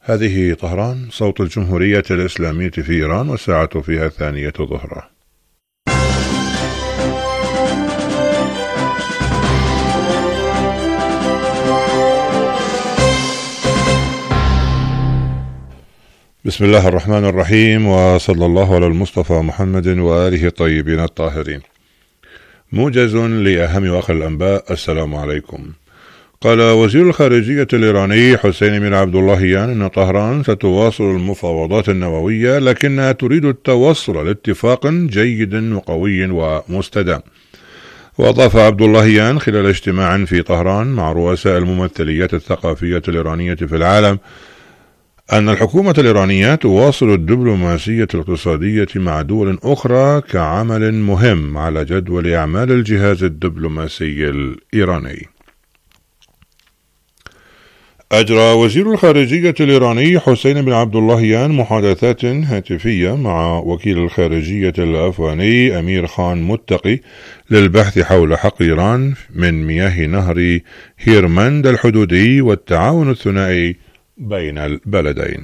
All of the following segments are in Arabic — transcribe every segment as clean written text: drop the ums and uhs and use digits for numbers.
هذه طهران، صوت الجمهورية الإسلامية في إيران، والساعة فيها 2 ظهرا. بسم الله الرحمن الرحيم، وصلى الله على المصطفى محمد وآله الطيبين الطاهرين. موجز لأهم وآخر الأنباء. السلام عليكم. قال وزير الخارجية الإيراني حسين بن عبد اللهيان إن طهران ستواصل المفاوضات النووية، لكنها تريد التوصل لاتفاق جيد وقوي ومستدام. وأضاف عبد اللهيان خلال اجتماع في طهران مع رؤساء الممثليات الثقافية الإيرانية في العالم أن الحكومة الإيرانية تواصل الدبلوماسية الاقتصادية مع دول أخرى كعمل مهم على جدول أعمال الجهاز الدبلوماسي الإيراني. أجرى وزير الخارجية الإيراني حسين بن عبد اللهيان محادثات هاتفية مع وكيل الخارجية الأفغاني أمير خان متقي للبحث حول حق إيران من مياه نهر هيرمند الحدودي والتعاون الثنائي بين البلدين.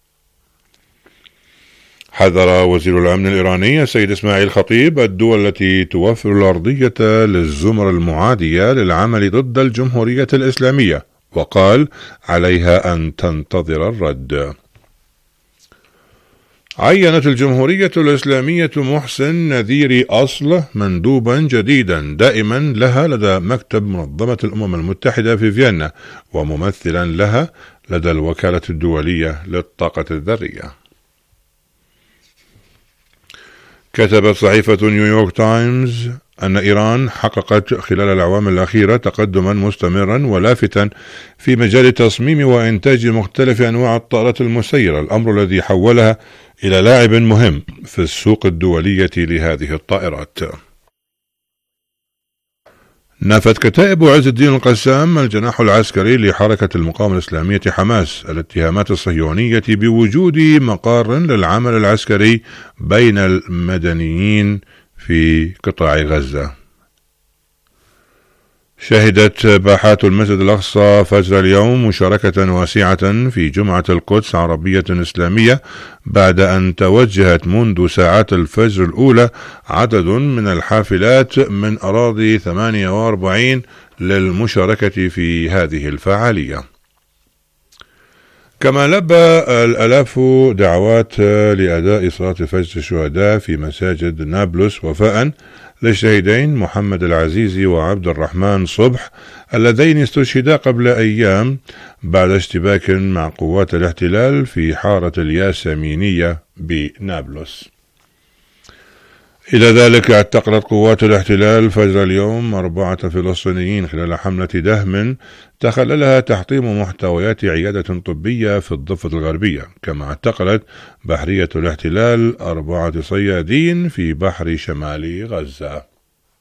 حذر وزير الأمن الإيراني السيد إسماعيل خطيب الدول التي توفر الأرضية للزمر المعادية للعمل ضد الجمهورية الإسلامية، وقال عليها أن تنتظر الرد. عينت الجمهورية الإسلامية محسن نذيري أصل مندوبا جديدا دائما لها لدى مكتب منظمة الأمم المتحدة في فيينا، وممثلا لها لدى الوكالة الدولية للطاقة الذرية. كتبت صحيفة نيويورك تايمز أن إيران حققت خلال الأعوام الأخيرة تقدما مستمرا ولافتا في مجال تصميم وإنتاج مختلف أنواع الطائرات المسيرة، الأمر الذي حولها إلى لاعب مهم في السوق الدولية لهذه الطائرات. نفت كتائب عز الدين القسام الجناح العسكري لحركة المقاومة الإسلامية حماس الاتهامات الصهيونية بوجود مقار للعمل العسكري بين المدنيين في قطاع غزة. شهدت باحات المسجد الأقصى فجر اليوم مشاركة واسعة في جمعة القدس عربية إسلامية، بعد أن توجهت منذ ساعات الفجر الأولى عدد من الحافلات من أراضي 48 للمشاركة في هذه الفعالية. كما لبى الآلاف دعوات لأداء صلاة فجر الشهداء في مساجد نابلس وفاء للشهيدين محمد العزيزي وعبد الرحمن صبح اللذين استشهدا قبل أيام بعد اشتباك مع قوات الاحتلال في حارة الياسمينية بنابلس. إلى ذلك اعتقلت قوات الاحتلال فجر اليوم 4 فلسطينيين خلال حملة دهم تخللها تحطيم محتويات عيادة طبية في الضفة الغربية. كما اعتقلت بحرية الاحتلال 4 صيادين في بحر شمال غزة.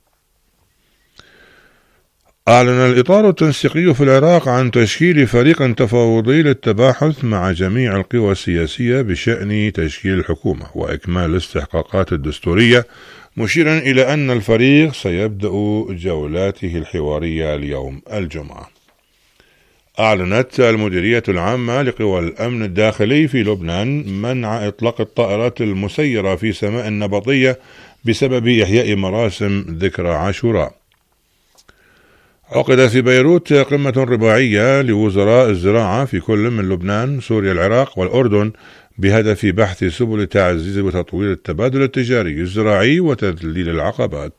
أعلن الإطار التنسيقي في العراق عن تشكيل فريق تفاوضي للتباحث مع جميع القوى السياسية بشأن تشكيل الحكومة وإكمال الاستحقاقات الدستورية، مشيرا إلى أن الفريق سيبدأ جولاته الحوارية اليوم الجمعة. أعلنت المديرية العامة لقوى الأمن الداخلي في لبنان منع إطلاق الطائرات المسيرة في سماء النبطية بسبب إحياء مراسم ذكرى عاشوراء. عقد في بيروت قمة رباعية لوزراء الزراعة في كل من لبنان، سوريا، العراق والأردن بهدف بحث سبل تعزيز وتطوير التبادل التجاري الزراعي وتذليل العقبات.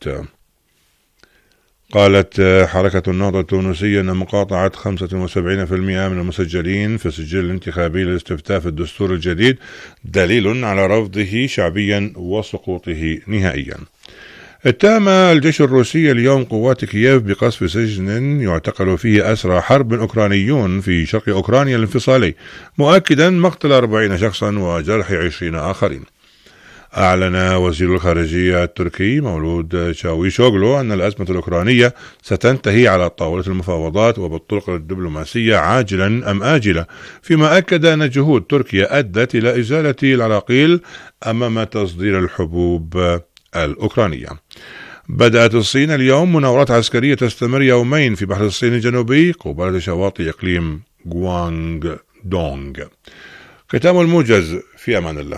قالت حركة النهضة التونسية أن مقاطعة 75% من المسجلين في السجل الانتخابي للاستفتاء في الدستور الجديد دليل على رفضه شعبيا وسقوطه نهائيا. اتهم الجيش الروسي اليوم قوات كييف بقصف سجن يعتقل فيه أسرى حرب أوكرانيون في شرق أوكرانيا الانفصالي، مؤكدا مقتل 40 شخصا وجرح 20 آخرين. أعلن وزير الخارجية التركي مولود شاويشوغلو أن الأزمة الأوكرانية ستنتهي على طاولة المفاوضات وبالطرق الدبلوماسية عاجلا أم آجلا، فيما أكد أن جهود تركيا أدت إلى إزالة العراقيل أمام تصدير الحبوب الأوكرانية. بدأت الصين اليوم مناورات عسكرية تستمر يومين في بحر الصين الجنوبي قبالة شواطئ إقليم غوانغ دونغ. ختام الموجز، في أمان الله.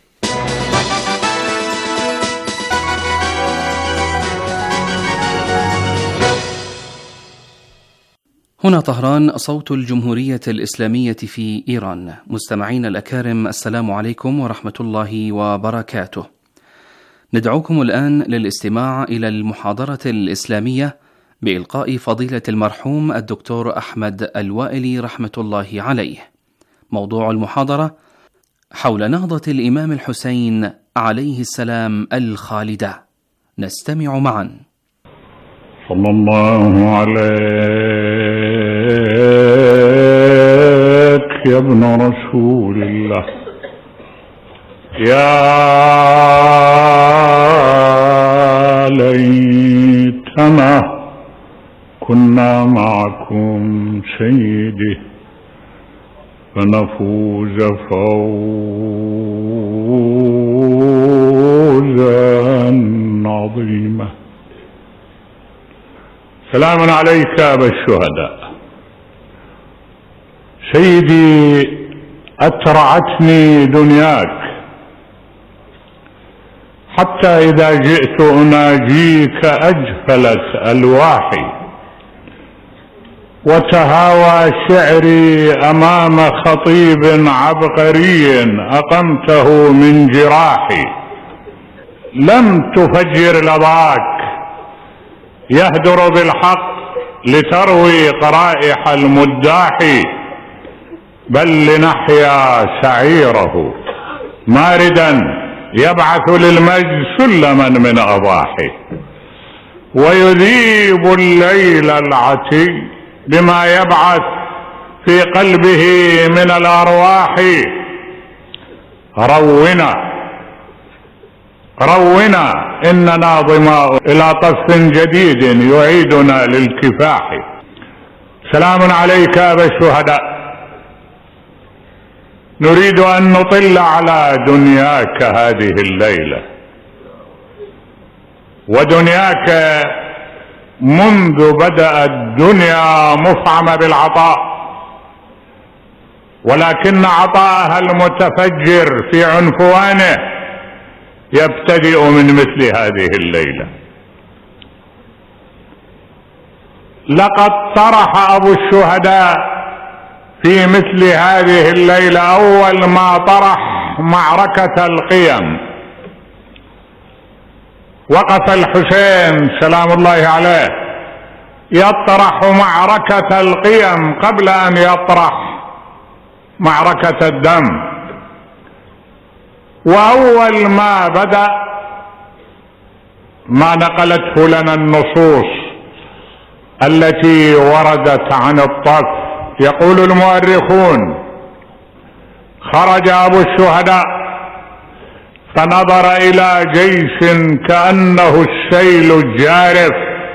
هنا طهران، صوت الجمهورية الإسلامية في إيران. مستمعين الأكارم، السلام عليكم ورحمة الله وبركاته. ندعوكم الآن للاستماع إلى المحاضرة الإسلامية بإلقاء فضيلة المرحوم الدكتور أحمد الوائلي رحمة الله عليه. موضوع المحاضرة حول نهضة الإمام الحسين عليه السلام الخالدة. نستمع معا. صلى الله عليك يا ابن رسول الله، يا ليتنا كنا معكم سيدي فنفوز فوزا عظيما. سلام عليك أبا الشهداء. سيدي، أترعتني دنياك حتى إذا جئت أناجيك أجفلت ألواحي، وتهاوى شعري أمام خطيب عبقري أقمته من جراحي. لم تفجر لظاك يهدر بالحق لتروي قرائح المداح، بل لنحيا سعيره ماردا يبعث للمجد سلما من أضاحي، ويذيب الليل العتي بما يبعث في قلبه من الأرواح. رونا إننا ظماء إلى طف جديد يعيدنا للكفاح. سلام عليك أبا الشهداء. نريد أن نطل على دنياك هذه الليلة، ودنياك منذ بدأ الدنيا مفعمة بالعطاء، ولكن عطاءها المتفجر في عنفوانه يبتدئ من مثل هذه الليلة. لقد طرح أبو الشهداء في مثل هذه الليلة أول ما طرح معركة القيم. وقف الحسين سلام الله عليه يطرح معركة القيم قبل أن يطرح معركة الدم. وأول ما بدأ ما نقلته لنا النصوص التي وردت عن الطف. يقول المؤرخون: خرج أبو الشهداء فنظر إلى جيش كأنه السيل الجارف،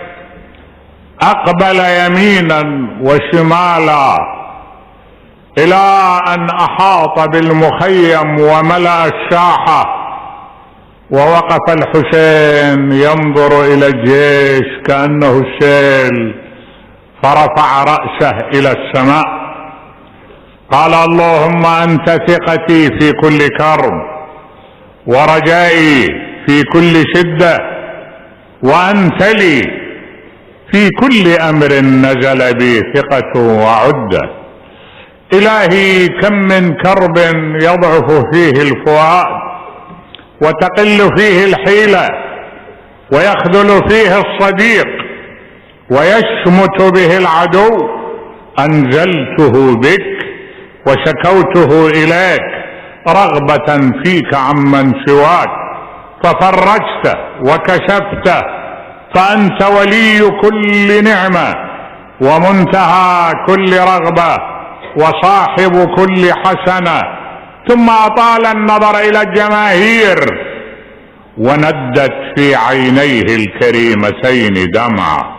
أقبل يمينا وشمالا إلى أن أحاط بالمخيم وملأ الساحة. ووقف الحسين ينظر إلى الجيش كأنه السيل، فرفع رأسه إلى السماء قال: اللهم أنت ثقتي في كل كرب، ورجائي في كل شدة، وأنت لي في كل أمر نزل بي ثقة وعدة. إلهي، كم من كرب يضعف فيه الفؤاد، وتقل فيه الحيلة، ويخذل فيه الصديق، ويشمت به العدو، أنزلته بك وشكوته إليك رغبة فيك عمن سواك، ففرجته وكشفته، فأنت ولي كل نعمة، ومنتهى كل رغبة، وصاحب كل حسنة. ثم أطال النظر إلى الجماهير، وندت في عينيه الكريمتين دمعة،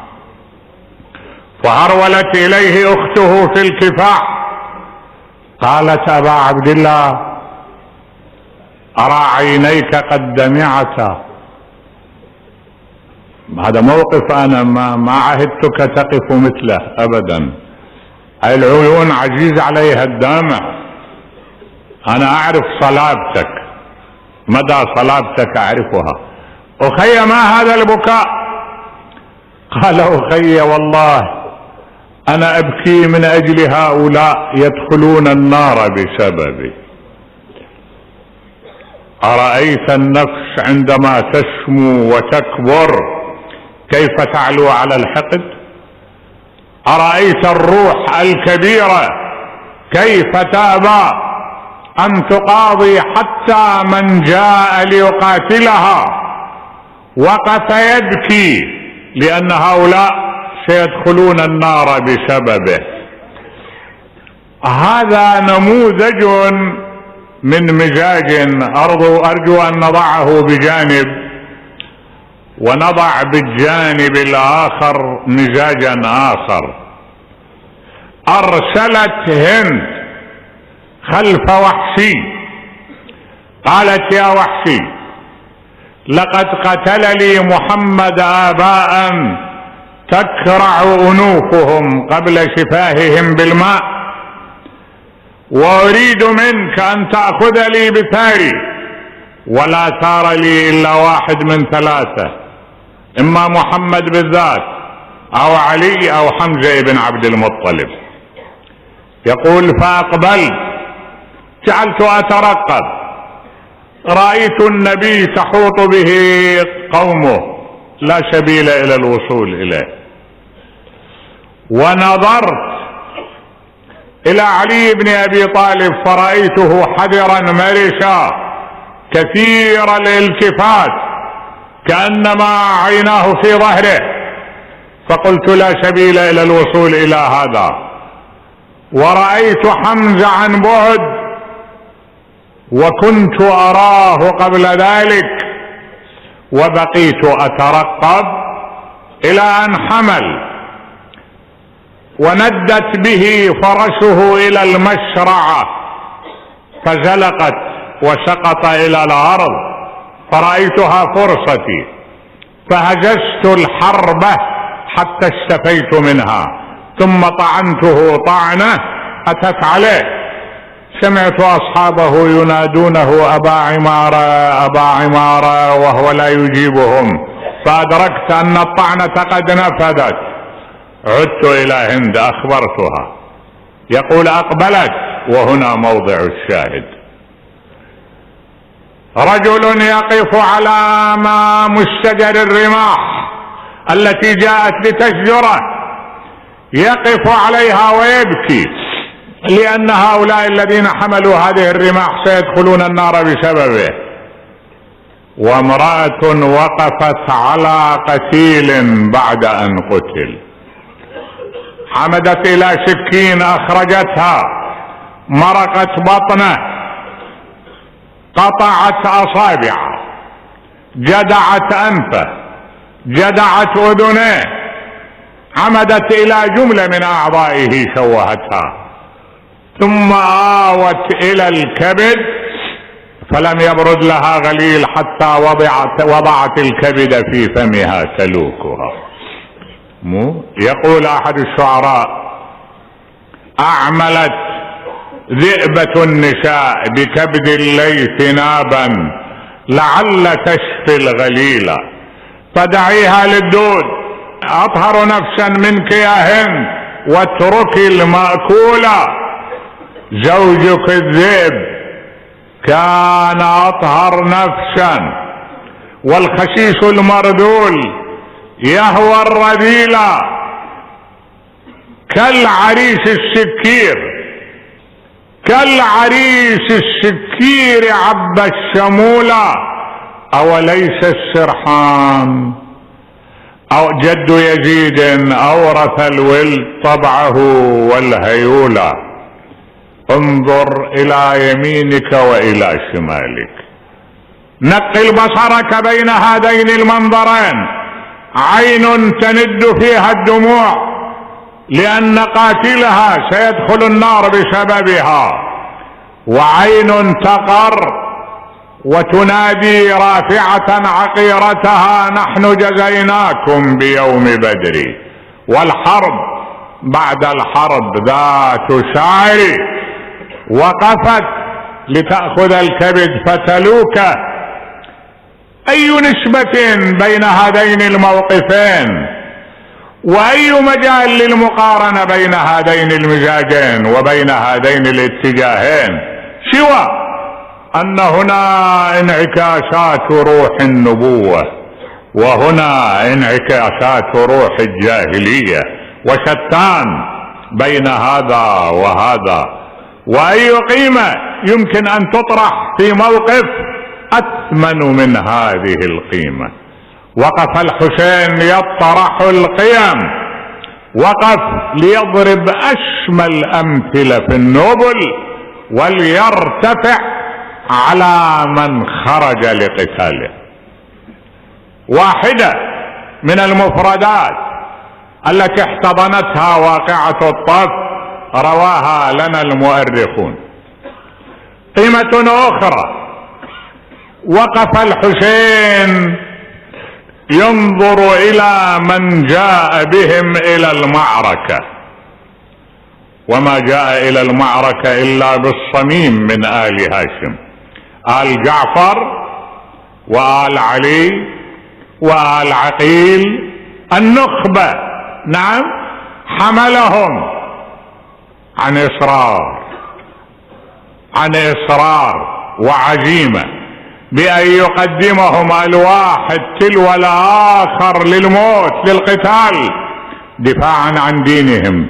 فهرولت إليه أخته في الكفاح قالت: أبا عبد الله، أرى عينيك قد دمعتا. هذا موقف أنا ما عهدتك تقف مثله أبدا. العيون عزيز عليها الدمع. أنا أعرف صلابتك، مدى صلابتك أعرفها. أخي ما هذا البكاء؟ قال أخي والله أنا أبكي من أجل هؤلاء يدخلون النار بسببي. أرأيت النفس عندما تسمو وتكبر كيف تعلو على الحقد؟ أرأيت الروح الكبيرة كيف تأبى أن تقاضي حتى من جاء ليقاتلها وقف يبكي لأن هؤلاء سيدخلون النار بسببه. هذا نموذج من مزاج أرجو أن نضعه بجانب ونضع بالجانب الآخر مزاجا آخر. أرسلت هند خلف وحشي قالت يا وحشي لقد قتل لي محمد آباء تكرع أنوفهم قبل شفاههم بالماء، وأريد منك أن تأخذ لي بثاري، ولا ثار لي إلا واحد من ثلاثة، إما محمد بالذات أو علي أو حمزة بن عبد المطلب. يقول فأقبلت جعلت أترقب، رأيت النبي تحوط به قومه لا سبيل إلى الوصول إليه، ونظرت إلى علي بن أبي طالب فرأيته حذرا مرشا كثير الالتفات كأنما عيناه في ظهره، فقلت لا سبيل إلى الوصول إلى هذا. ورأيت حمزة عن بعد وكنت أراه قبل ذلك، وبقيت أترقب إلى أن حمل وندت به فرسه إلى المشرعة فزلقت وسقط إلى الأرض، فرأيتها فرصتي فهجست الحربة حتى اشتفيت منها، ثم طعنته طعنة أتت عليه. سمعت أصحابه ينادونه أبا عمارة أبا عمارة وهو لا يجيبهم، فأدركت أن الطعنة قد نفذت. عدت إلى هند أخبرتها. يقول أقبلت، وهنا موضع الشاهد. رجل يقف على أمام الشجر الرماح التي جاءت لتشجره، يقف عليها ويبكي لأن هؤلاء الذين حملوا هذه الرماح سيدخلون النار بسببه. وامرأة وقفت على قتيل بعد أن قتل، حمدت إلى سكين أخرجتها، مرقت بطنه، قطعت أصابعه، جدعت أنفه، جدعت أذنيه، عمدت إلى جملة من أعضائه شوهتها، ثم آوت إلى الكبد فلم يبرد لها غليل حتى وضعت الكبد في فمها تلوكها. يقول أحد الشعراء أعملت ذئبة النساء بكبد الليث نابا لعل تشفي الغليلة، فدعيها للدود أطهر نفسا منك يا هند واتركي المأكولة. زوجك الذئب كان أطهر نفسا، والخسيس المرذول يهوى الرذيلة كالعريس السكير، كالعريس السكير عب الشمولة. أوليس السرحان أو جد يزيد أورث الولد طبعه والهيولة. انظر إلى يمينك وإلى شمالك، نقل بصرك بين هذين المنظرين، عين تند فيها الدموع لأن قاتلها سيدخل النار بسببها، وعين تقر وتنادي رافعة عقيرتها نحن جزيناكم بيوم بدر. والحرب بعد الحرب ذات شعر، وقفت لتأخذ الكبد فتلوكه. أي نسبة بين هذين الموقفين، وأي مجال للمقارنة بين هذين المزاجين وبين هذين الاتجاهين، سوى أن هنا انعكاسات روح النبوة وهنا انعكاسات روح الجاهلية، وشتان بين هذا وهذا. وأي قيمة يمكن أن تطرح في موقف أثمن من هذه القيمة؟ وقف الحسين يطرح القيم، وقف ليضرب أشمل أمثلة في النبل وليرتفع على من خرج لقتاله. واحدة من المفردات التي احتضنتها واقعة الطف رواها لنا المؤرخون. قيمة أخرى، وقف الحسين ينظر إلى من جاء بهم إلى المعركة، وما جاء إلى المعركة إلا بالصميم من آل هاشم، آل جعفر وآل علي وآل عقيل، النخبة. نعم، حملهم عن إصرار وعزيمة بأن يقدمهم الواحد تلو الآخر للموت للقتال، دفاعا عن دينهم،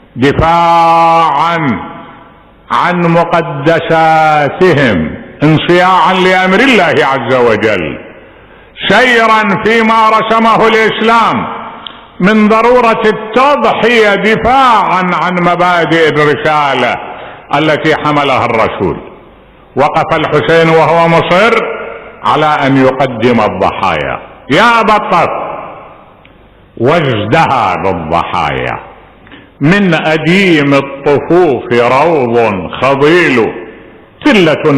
دفاعا عن مقدساتهم، انصياعا لأمر الله عز وجل، سيرا فيما رسمه الإسلام من ضرورة التضحية، دفاعا عن مبادئ الرسالة التي حملها الرسول. وقف الحسين وهو مصر على أن يقدم الضحايا. يا أبا الطف، وازدهى بالضحايا، من أديم الطفوف روض خضيل، ثلة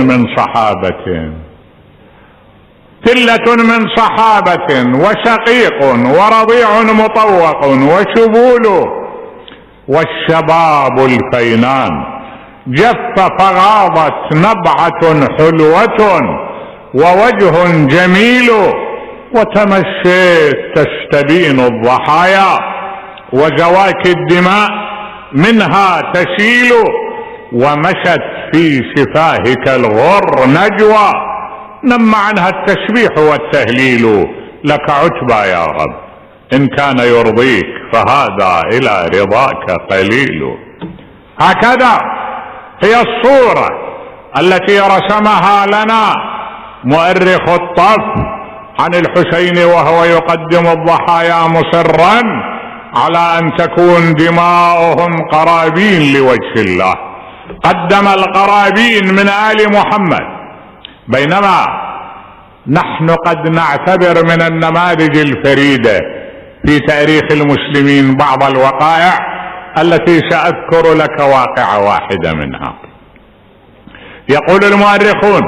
من صحابة وشقيق ورضيع مطوق وشبول، والشباب الفينان جف فغاضت نبعة حلوة ووجه جميل، وتمشيت تستبين الضحايا وزواكي الدماء منها تسيل، ومشت في شفاهك الغر نجوى، نم عنها التسبيح والتهليل، لك عتبى يا رب إن كان يرضيك، فهذا إلى رضاك قليل. هكذا هي الصورة التي رسمها لنا مؤرخ الطف عن الحسين وهو يقدم الضحايا مصرا على أن تكون دماؤهم قرابين لوجه الله. قدم القرابين من آل محمد، بينما نحن قد نعتبر من النماذج الفريدة في تاريخ المسلمين بعض الوقائع التي سأذكر لك واقعة واحدة منها. يقول المؤرخون: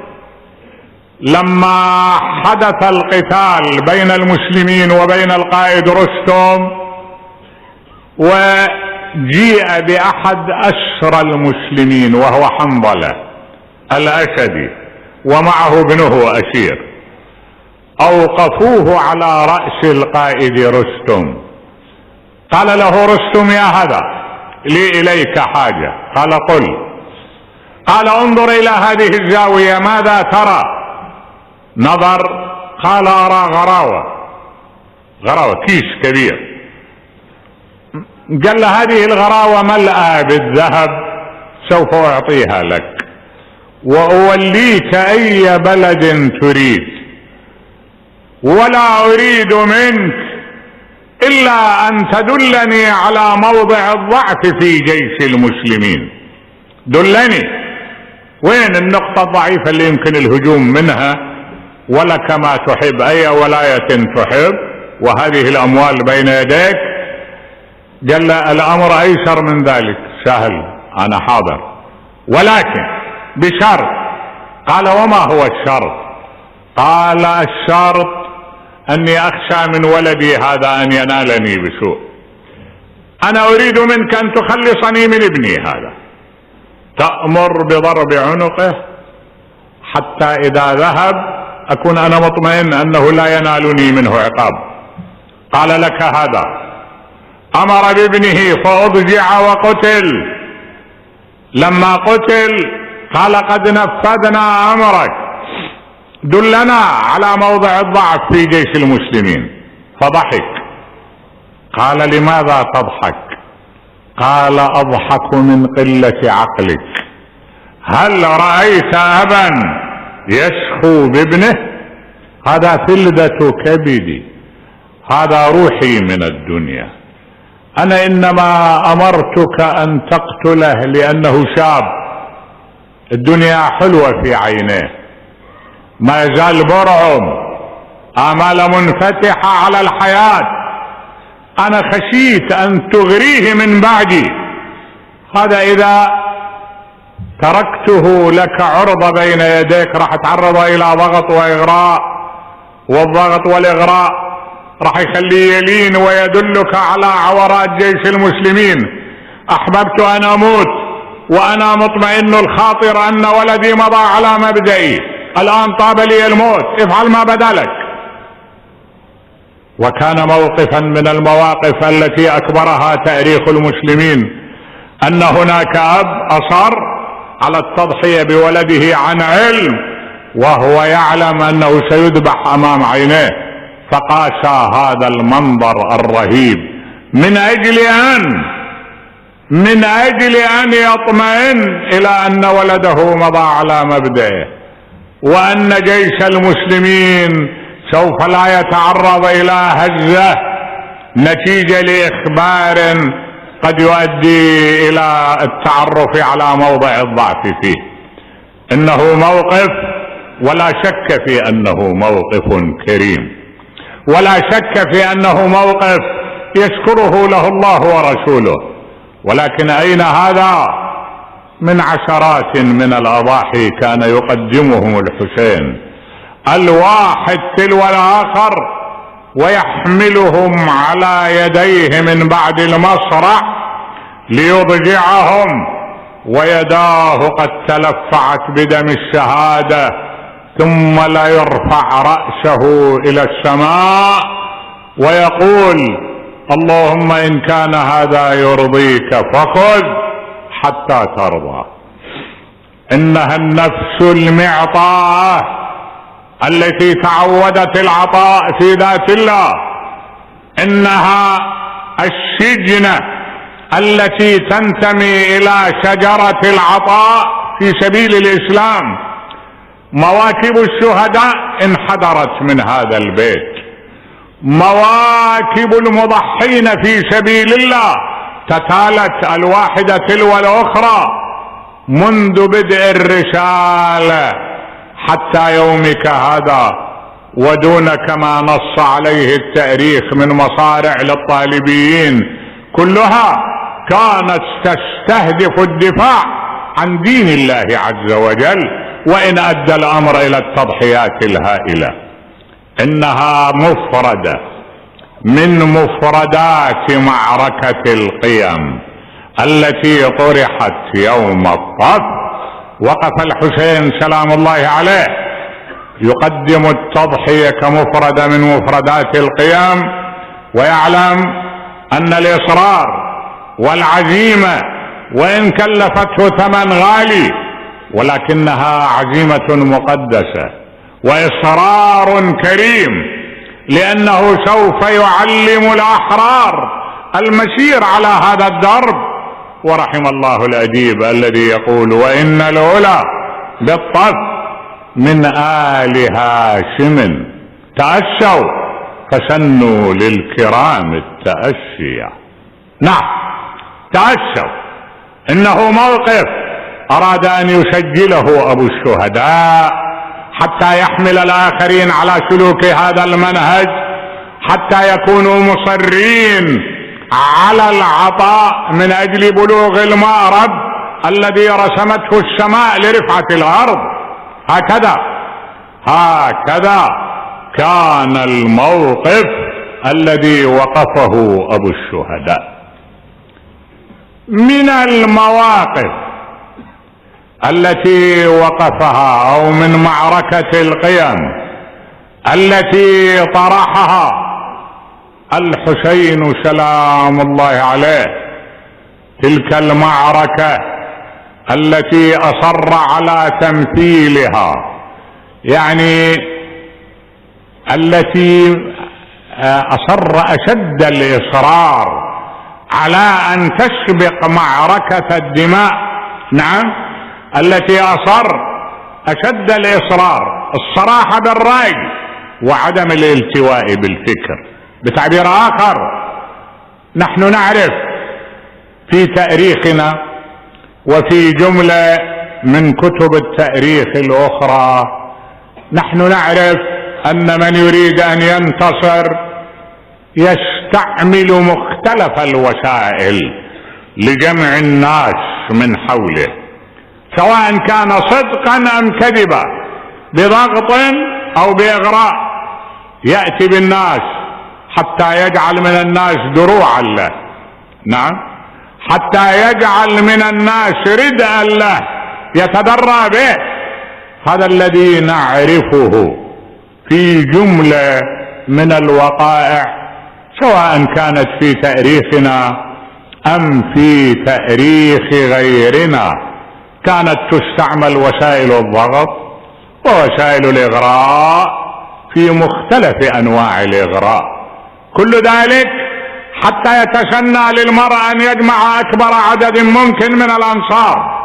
لما حدث القتال بين المسلمين وبين القائد رستم، وجيء بأحد أسرى المسلمين وهو حنظلة الأسدي ومعه ابنه أسير، أوقفوه على رأس القائد رستم. قال له رستم: يا هذا، لي إليك حاجة. قال: قل. قال: انظر إلى هذه الزاوية، ماذا ترى؟ نظر، قال: أرى غراوة كيس كبير. قال له: هذه الغراوة ملأى بالذهب، سوف أعطيها لك وأوليك أي بلد تريد، ولا أريد منك إلا أن تدلني على موضع الضعف في جيش المسلمين. دلني وين النقطة الضعيفة اللي يمكن الهجوم منها، ولك ما تحب، أي ولاية تحب، وهذه الأموال بين يديك. قال: الأمر أيسر من ذلك، سهل، أنا حاضر، ولكن بشرط. قال: وما هو الشرط؟ قال: الشرط أني أخشى من ولدي هذا أن ينالني بسوء، أنا أريد منك أن تخلصني من ابني هذا، تأمر بضرب عنقه حتى إذا ذهب أكون أنا مطمئن أنه لا ينالني منه عقاب. قال لك هذا. أمر بابنه فأضجع وقتل. لما قتل قال قد نفذنا أمرك، دلنا على موضع الضعف في جيش المسلمين. فضحك. قال لماذا تضحك؟ قال أضحك من قلة عقلك. هل رأيت أبا يشخو بابنه؟ هذا فلذة كبدي، هذا روحي من الدنيا. أنا إنما أمرتك أن تقتله لأنه شاب، الدنيا حلوة في عينيه، ما يزال برعم، آمال منفتحة على الحياة. أنا خشيت أن تغريه من بعدي. هذا إذا تركته لك عرضة بين يديك راح تعرض إلى ضغط وإغراء، والضغط والإغراء راح يخليه يلين ويدلك على عورات جيش المسلمين. أحببت أن أموت وأنا مطمئن الخاطر أن ولدي مضى على مبدئي، الآن طاب لي الموت، افعل ما بدا لك. وكان موقفا من المواقف التي أكبرها تاريخ المسلمين أن هناك أب أصر على التضحية بولده عن علم وهو يعلم أنه سيذبح أمام عينيه، فقاسى هذا المنظر الرهيب من أجل أن يطمئن إلى أن ولده مضى على مبدئه، وأن جيش المسلمين سوف لا يتعرض إلى هزة نتيجة لإخبار قد يؤدي إلى التعرف على موضع الضعف فيه. إنه موقف ولا شك في أنه موقف كريم، ولا شك في أنه موقف يشكره له الله ورسوله. ولكن أين هذا من عشرات من الأضاحي كان يقدمهم الحسين الواحد تلو الآخر ويحملهم على يديه من بعد المصرع ليضجعهم، ويداه قد تلفعت بدم الشهادة، ثم لا يرفع رأسه إلى السماء ويقول اللهم إن كان هذا يرضيك فخذ حتى ترضى. إنها النفس المعطاء التي تعودت العطاء في ذات الله، إنها الشجنة التي تنتمي إلى شجرة العطاء في سبيل الإسلام. مواكب الشهداء انحدرت من هذا البيت، مواكب المضحين في سبيل الله تتالت الواحدة تلو الأخرى منذ بدء الرسالة حتى يومك هذا، ودون كما نص عليه التاريخ من مصارع للطالبيين كلها كانت تستهدف الدفاع عن دين الله عز وجل، وإن أدى الأمر إلى التضحيات الهائلة. إنها مفردة من مفردات معركة القيم التي طرحت يوم الطف. وقف الحسين سلام الله عليه يقدم التضحية كمفردة من مفردات القيم، ويعلم أن الإصرار والعزيمة وإن كلفته ثمن غالي ولكنها عزيمة مقدسة وإصرار كريم، لأنه سوف يعلم الأحرار المسير على هذا الدرب. ورحم الله الأديب الذي يقول وإن الأولى بالطف من آل هاشم تأسوا فسنوا للكرام التأسية. نعم تأسوا، إنه موقف أراد أن يسجله أبو الشهداء حتى يحمل الآخرين على سلوك هذا المنهج، حتى يكونوا مصرين على العطاء من أجل بلوغ المأرب الذي رسمته السماء لرفعة الأرض. هكذا كان الموقف الذي وقفه أبو الشهداء. من المواقف التي وقفها أو من معركة القيم التي طرحها الحسين سلام الله عليه، تلك المعركة التي أصر على تمثيلها، يعني التي أصر أشد الإصرار على أن تسبق معركة الدماء. نعم، التي أصر أشد الإصرار، الصراحة بالرأي وعدم الالتواء بالفكر. بتعبير آخر، نحن نعرف في تاريخنا وفي جملة من كتب التاريخ الأخرى، نحن نعرف أن من يريد أن ينتصر يستعمل مختلف الوسائل لجمع الناس من حوله، سواء كان صدقا أم كذبا، بضغط أو بإغراء، يأتي بالناس حتى يجعل من الناس دروعا له. نعم، حتى يجعل من الناس ردءا له يتدرى به. هذا الذي نعرفه في جملة من الوقائع، سواء كانت في تاريخنا أم في تاريخ غيرنا، كانت تستعمل وسائل الضغط ووسائل الإغراء في مختلف أنواع الإغراء، كل ذلك حتى يتسنى للمرء أن يجمع أكبر عدد ممكن من الأنصار.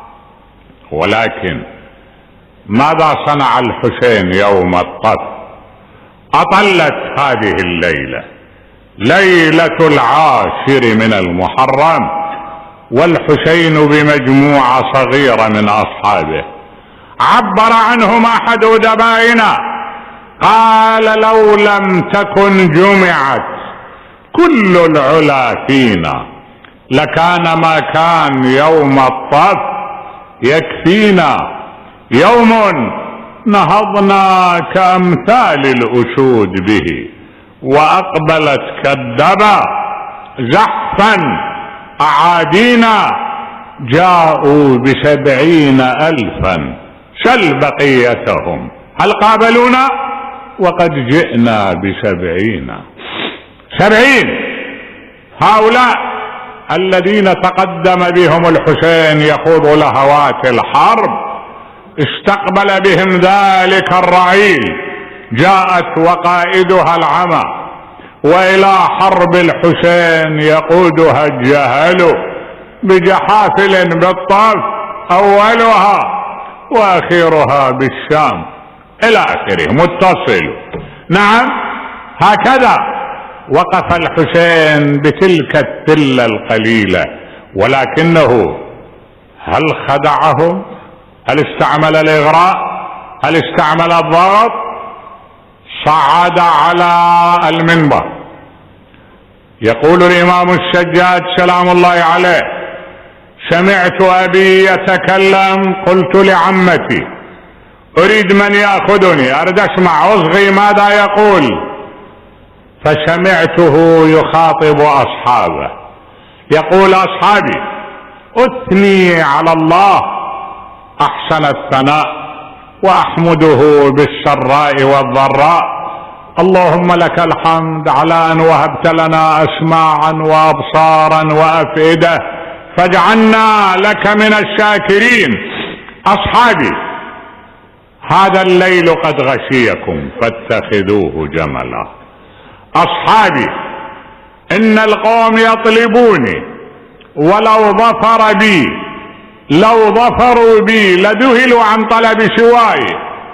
ولكن ماذا صنع الحسين يوم الطف؟ أطلت هذه الليلة، ليلة 10 من المحرم، والحسين بمجموعة صغيرة من أصحابه. عبر عنهم أحد أدبائنا قال: لو لم تكن جمعت كل العلا فينا لكان ما كان يوم الطف يكفينا، يوم نهضنا كأمثال الأسود به، وأقبلت كالدبا زحفا أعادينا، جاءوا 70,000 سل بقيتهم هل قابلونا وقد جئنا 70. هؤلاء الذين تقدم بهم الحسين يخوض لهوات الحرب، استقبل بهم ذلك الرعيل، جاءت وقائدها العمى، وإلى حرب الحسين يقودها الجهل بجحافل بالطف، أولها وآخرها بالشام إلى آخره، متصل. نعم، هكذا وقف الحسين بتلك الثلة القليلة، ولكنه هل خدعهم؟ هل استعمل الإغراء؟ هل استعمل الضغط؟ صعد على المنبر، يقول الإمام السجاد سلام الله عليه: سمعت أبي يتكلم، قلت لعمتي أريد من يأخذني، أريد أسمع أصغي ماذا يقول، فسمعته يخاطب أصحابه يقول: أصحابي، أثني على الله أحسن الثناء وأحمده بالسراء والضراء، اللهم لك الحمد على أن وهبت لنا أسماعا وأبصارا وأفئدة فاجعلنا لك من الشاكرين. أصحابي، هذا الليل قد غشيكم فاتخذوه جملا. أصحابي، إن القوم يطلبوني، ولو ظفر بي، لو ظفروا بي لذهلوا عن طلب سواي.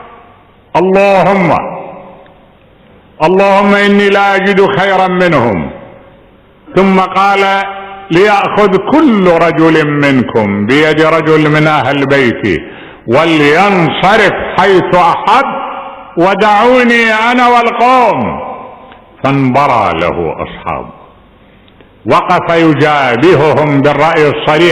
اللهم إني لا أجد خيرا منهم. ثم قال: ليأخذ كل رجل منكم بيد رجل من أهل بيتي ولينصرف حيث أحب ودعوني أنا والقوم. فانبرى له أصحابه، وقف يجابههم بالرأي الصريح.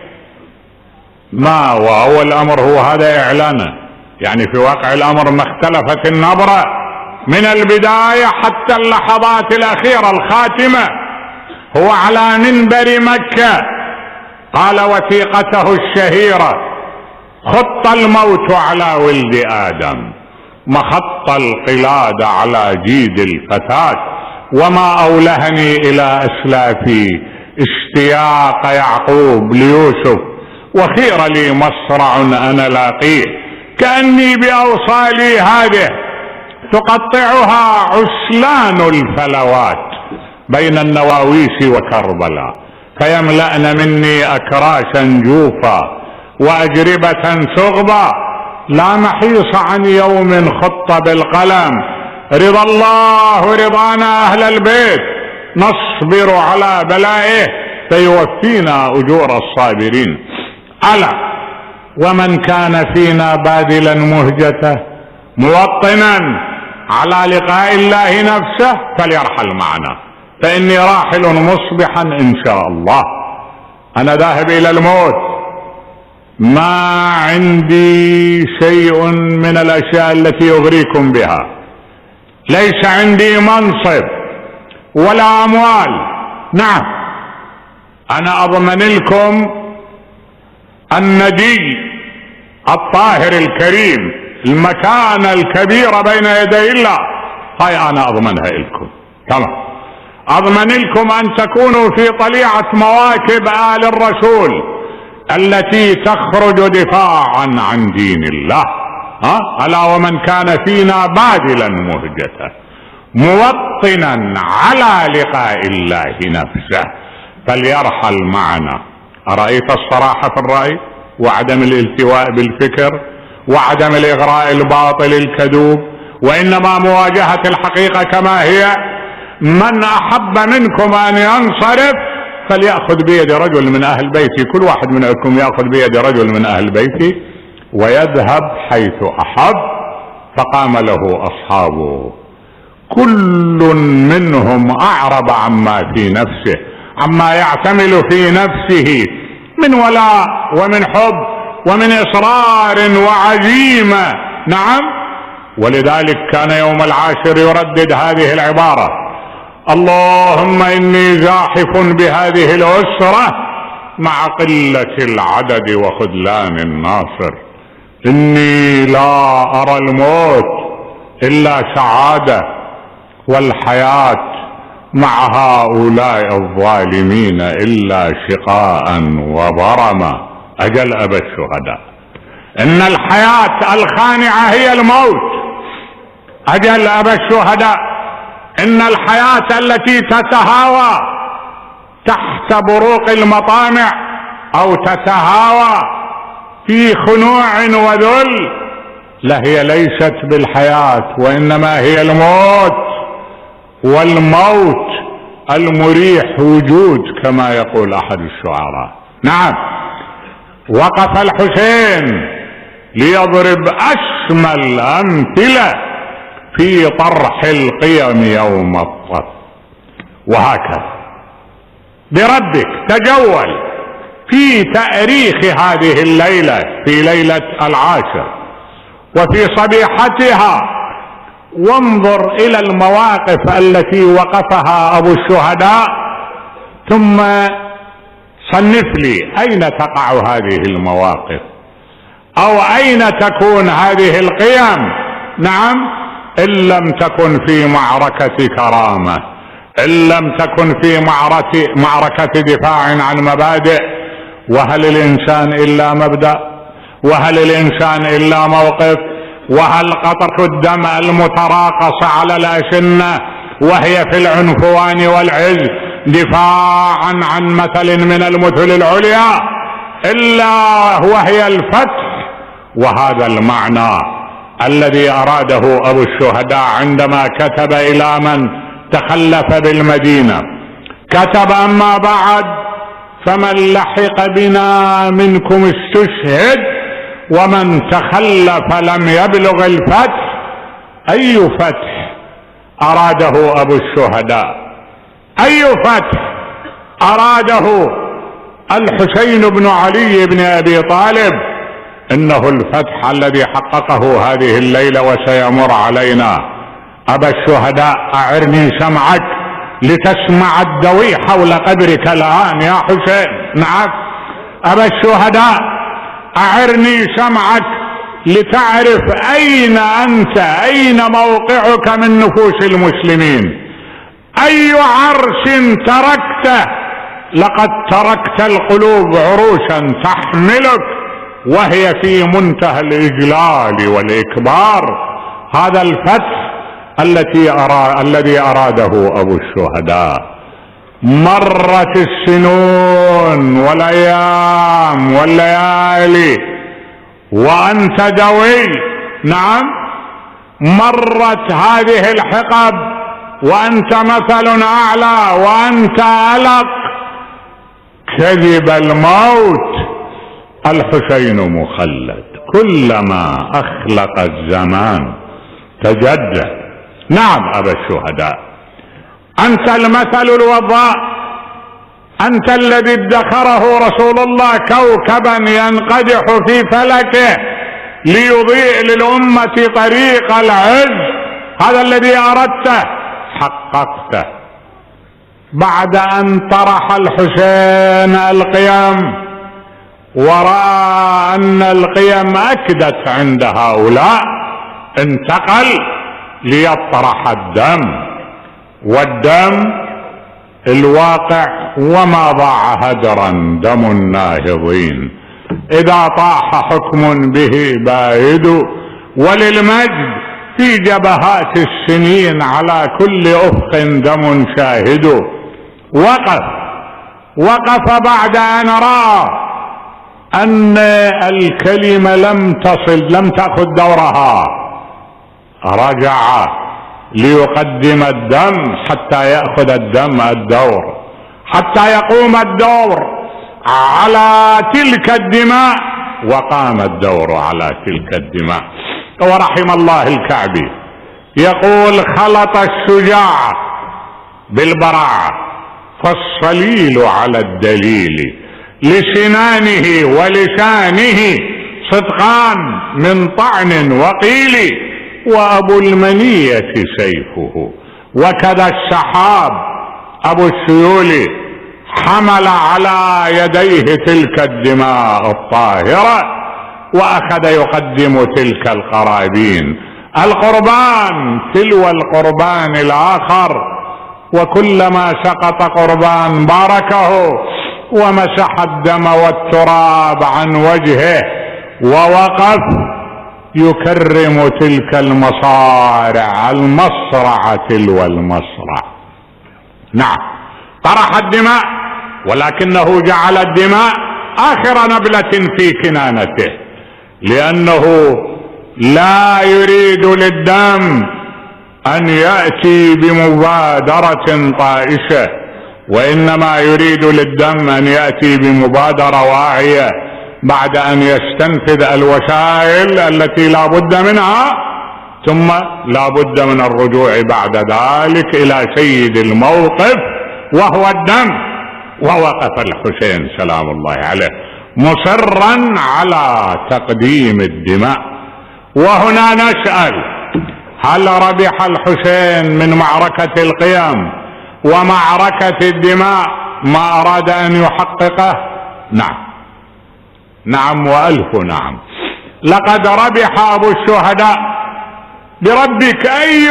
ما وأول الأمر هو هذا إعلانه، يعني في واقع الأمر ما اختلفت النبرة من البداية حتى اللحظات الأخيرة الخاتمة. هو على منبر مكة قال وثيقته الشهيرة: خط الموت على ولد آدم، مخط القلاد على جيد الفتاة، وما أولهني إلى أسلافي اشتياق يعقوب ليوسف، وخير لي مصرع أنا لاقيه، كأني بأوصالي هذه تقطعها عسلان الفلوات بين النواويس وكربلاء، فيملأن مني أكراشا جوفا وأجربة ثغبا، لا محيص عن يوم خط بالقلم، رضا الله رضانا أهل البيت، نصبر على بلائه فيوفينا أجور الصابرين. ألا ومن كان فينا باذلا مهجته موطنا على لقاء الله نفسه فليرحل معنا، فإني راحل مصبحا إن شاء الله، أنا ذاهب إلى الموت، ما عندي شيء من الأشياء التي يغريكم بها، ليس عندي منصب ولا أموال. نعم أنا أضمن لكم الندي الطاهر الكريم، المكانة الكبيرة بين يدي الله، هاي أنا أضمنها لكم. تمام، أضمن لكم أن تكونوا في طليعة مواكب آل الرسول التي تخرج دفاعا عن دين الله. ألا ومن كان فينا باذلا مهجته موطنا على لقاء الله نفسه فليرحل معنا. أرأيت الصراحة في الرأي وعدم الالتواء بالفكر وعدم الإغراء الباطل الكذوب، وإنما مواجهة الحقيقة كما هي. من أحب منكم أن ينصرف فليأخذ بيد رجل من أهل بيتي، كل واحد منكم يأخذ بيد رجل من أهل بيتي ويذهب حيث أحب. فقام له أصحابه كل منهم أعرب عما في نفسه، عما يعتمل في نفسه من ولاء ومن حب ومن إصرار وعزيمة. نعم، ولذلك كان يوم العاشر يردد هذه العبارة: اللهم إني زاحف بهذه الأسرة مع قلة العدد وخذلان الناصر، إني لا أرى الموت إلا سعادة، والحياة مع هؤلاء الظالمين إلا شقاء وضرما. أجل أبا الشهداء، إن الحياة الخانعة هي الموت. أجل أبا الشهداء، إن الحياة التي تتهاوى تحت بروق المطامع أو تتهاوى في خنوع وذل، لا، هي ليست بالحياة وإنما هي الموت، والموت المريح وجود كما يقول أحد الشعراء. نعم، وقف الحسين ليضرب أشمل الأمثلة في طرح القيم يوم الطرح. وهكذا بربك تجول في تأريخ هذه الليلة، في ليلة العاشر وفي صبيحتها، وانظر إلى المواقف التي وقفها أبو الشهداء، ثم صنف لي أين تقع هذه المواقف أو أين تكون هذه القيم. نعم، إن لم تكن في معركة كرامة، إن لم تكن في معركة دفاع عن مبادئ. وهل الإنسان إلا مبدأ؟ وهل الإنسان إلا موقف؟ وهل قطرة الدم المتراقص على الأسنة وهي في العنفوان والعز دفاعا عن مثل من المثل العليا إلا وهي الفتح؟ وهذا المعنى الذي أراده أبو الشهداء عندما كتب إلى من تخلف بالمدينة، كتب: أما بعد فمن لحق بنا منكم استشهد، ومن تخلف لم يبلغ الفتح. أي فتح أراده أبو الشهداء؟ أي فتح أراده الحسين بن علي بن أبي طالب؟ إنه الفتح الذي حققه هذه الليلة وسيمر علينا. أبا الشهداء، أعرني سمعك لتسمع الدوي حول قبرك الآن يا حسين. نعم، أبا الشهداء، أعرني سمعك لتعرف أين أنت، أين موقعك من نفوس المسلمين، أي عرش تركته. لقد تركت القلوب عروشا تحملك وهي في منتهى الإجلال والإكبار. هذا الفتح الذي أراده أبو الشهداء. مرت السنون والأيام والليالي وأنت دوي، نعم، مرت هذه الحقب وأنت مثل أعلى وأنت ألق. كذب الموت، الحسين مخلد، كلما أخلق الزمان تجدد. نعم أبا الشهداء، أنت المثل الوضاء، أنت الذي ادخره رسول الله كوكبا ينقدح في فلكه ليضيء للأمة طريق العز. هذا الذي أردته حققته. بعد أن طرح الحسين القيم ورأى أن القيم أكدت عند هؤلاء، انتقل ليطرح الدم، والدم الواقع وما ضاع هدرا دم الناهضين إذا طاح حكم به بائد، وللمجد في جبهات السنين على كل أفق دم شاهد. وقف بعد أن رأى أن الكلمة لم تأخذ دورها، رجع ليقدم الدم حتى يأخذ الدم الدور، حتى يقوم الدور على تلك الدماء، وقام الدور على تلك الدماء. ورحم الله الكعبي يقول: خلط الشجاع بالبراعة فالصليل على الدليل، لسنانه ولسانه صدقان من طعن وقيل، وأبو المنية سيفه. وكذا السحاب أبو السيول حمل على يديه تلك الدماء الطاهرة وأخذ يقدم تلك القرابين، القربان تلو القربان الآخر، وكلما سقط قربان باركه ومسح الدم والتراب عن وجهه، ووقف يكرم تلك المصارع، المصرع تلو المصرع. نعم، طرح الدماء، ولكنه جعل الدماء آخر نبلة في كنانته، لأنه لا يريد للدم أن يأتي بمبادرة طائشة، وإنما يريد للدم أن يأتي بمبادرة واعية بعد أن يستنفذ الوسائل التي لا بد منها، ثم لا بد من الرجوع بعد ذلك إلى سيد الموقف وهو الدم. ووقف الحسين سلام الله عليه مصرا على تقديم الدماء. وهنا نسأل: هل ربح الحسين من معركة القيم ومعركة الدماء ما أراد أن يحققه؟ نعم وألف نعم. لقد ربح أبو الشهداء. بربك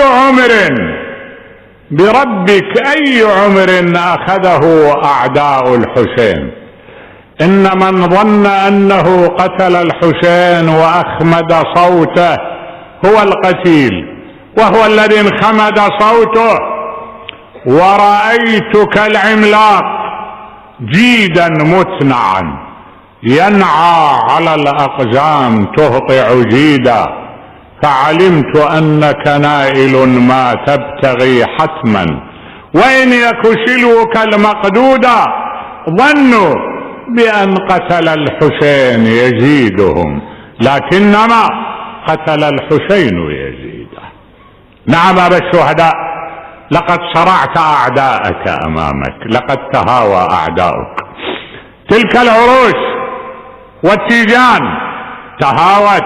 أي عمر أخذه أعداء الحسين. إن من ظن أنه قتل الحسين وأخمد صوته هو القتيل، وهو الذي انخمد صوته. ورأيتك العملاق جيدا متنعا ينعى على الأقزام تهطع جيدا، فعلمت أنك نائل ما تبتغي حتما، وإن يك سلوك المقدودا ظنوا بأن قتل الحسين يزيدهم، لكنما قتل الحسين يزيده. نعم أبا الشهداء، لقد صرعت أعداءك أمامك، لقد تهاوى أعداؤك. تلك العروش والتيجان تهاوت.